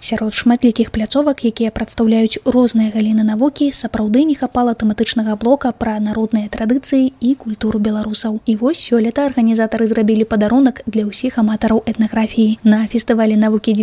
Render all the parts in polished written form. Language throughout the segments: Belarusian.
Сярод шматлікіх пляцовак, якія прадстаўляюць розныя галіны навукі, сапраўды не хапала тэматычнага блока пра народныя традыцыі і культуру беларусаў. І вось сёлета арганізатары зрабілі падарунак для ўсіх аматараў этнаграфіі. На фестывалі навукі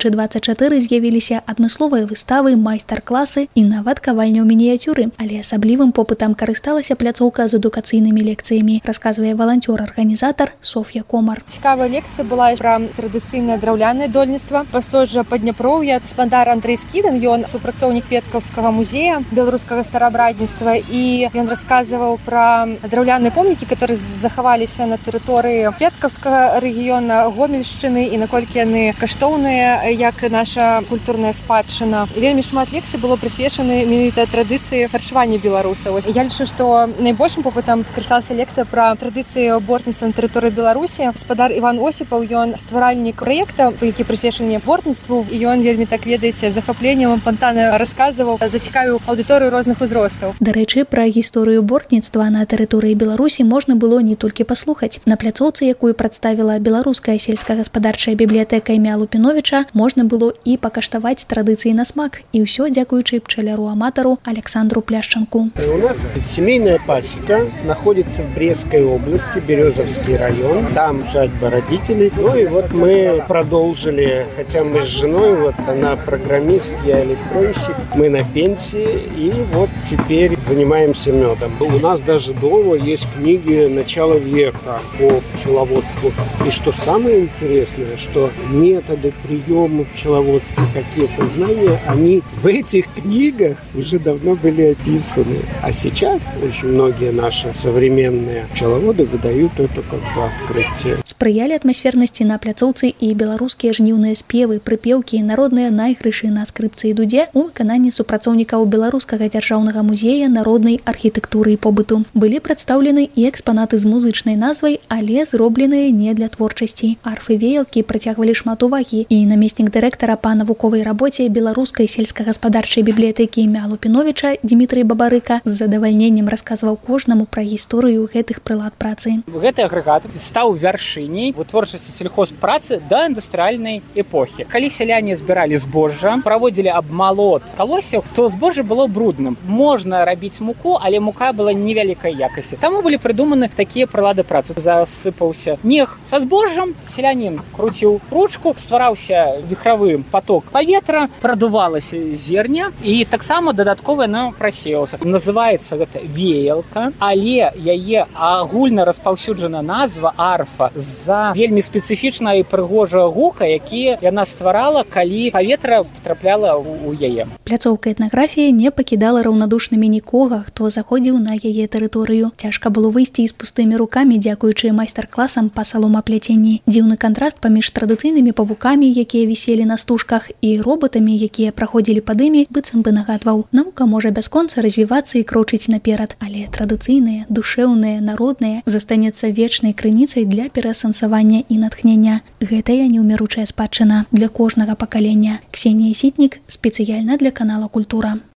2024 з'явіліся адмысловыя выставы, майстар-класы і нават кавальня ў мініяцюры. Але асаблівым попытам карысталася пляцоўка з адукацыйнымі лекцыямі, расказвае валанцёр-арганізатар Соф'я Комар. Цікавая лекцыя была пра традыцыйнае драўлянае дойлідства пасоджа Падняпроўя. Спадар Андрэй Скідан, ён супрацоўнік Петкаўскага музея беларускага старабрадніцтва, і ён расказваў пра драўляныя помнікі, которые захаваліся на тэрыторыі Петкаўскага рэгіёна, Гомельшчыны, і наколькі яны каштоўныя, як наша культурная спадчына. Вельмі шмат лекцый было прысвечаны менавіта традыцыі харчавання беларусаў. Я лічу, што найбольшым попытам скарысталася лекцыя пра традыцыі бортніцтва на тэрыторыі Беларусі. Спадар Іван Осіпаў, ён стваральнік праекта, які прысвечаны бортніцтву, і ён вельмі, так ведаеце, захапленнем спантанна расказваў, зацікавіў аўдыторыю розных узростаў. Дарэчы, пра гісторыю бортніцтва на тэрыторыі Беларусі можна было не толькі паслухаць. На пляцоўцы, якую прадставіла беларуская сельскагаспадарчая бібліятэка імя Лупіновіча, можна было і пакаштаваць традыцыі на смак. І ўсё дзякуючы пчеляру-аматару Александру Пляшчанку. У нас семейная пасека находится в Брестской области, Березовский район. Там усадьба родителей. Ну и вот мы продолжили, хотя мы с женой, вот она программист, я электронщик, мы на пенсии, и вот теперь занимаемся медом. У нас даже дома есть книги начала века по пчеловодству. И что самое интересное, что методы приема пчеловодства, какие-то знания, они в этих книгах уже давно были описаны. А сейчас очень многие наши современные пчеловоды выдают это как за открытие. Спрыялі атмасфернасці на пляцоўцы і беларускія жніўныя спевы, прыпеўкі, народныя найгрышы на скрыпцы і дудзе у выкананні супрацоўнікаў Беларускага дзяржаўнага музея народнай архітэктуры і побыту. Былі прадстаўлены і экспанаты з музычнай назвай, але зробленыя не для творчасці. Арфы-веялкі прыцягвалі шмат увагі, і намеснік дырэктара па навуковай рабоце беларускай сельскагаспадарчай бібліятэкі імя Лупіновіча Дмітрый Бабарыка з задавальненнем расказваў кожнаму пра гісторыю гэтых прылад працы. Гэты агрэгат стаў вяршыняй вытворчасці сельхозпрацы да індустрыяльнай эпохі. Калі сяляне збіралі збожжа, праводзілі абмалот калосяў, то збожжа было брудным. Можна рабіць муку, але мука была невялікай якасці. Таму былі прыдуманы такія прылады працы. Засыпаўся мех са збожжам, селянін круціў ручку, ствараўся віхравы поток паветра, прадувалася зерня, і таксама дадаткова яно прасеялася. Называецца гэта веялка, але яе агульна распаўсюджана назва арфа з-за вельмі спецыфічнага і прыгожага гука, які яна стварала, калі паветра потрапляла ў яе. Пляцоўка этнаграфіі не пакідала раўнадушнымі нікога, хто заходзіў на яе тэрыторыю. Цяжка было выйсці з пустымі рукамі, дзякуючы майстар-класам па саломапляценні. Дзіўны кантраст паміж традыцыйнымі павукамі, якія віселі на стужках, і роботамі, якія праходзілі пад імі, быццам бы нагадваў. Навука можа бясконца развівацца і крочыць наперад, але традыцыйныя, душэўныя, народныя застанецца вечнай крыніцай для пераасэнсавання і натхнення. Гэтая неўміручая спадчына для кожнага пакалення. Ксенія Сітнік спецыяльна для канала Культура.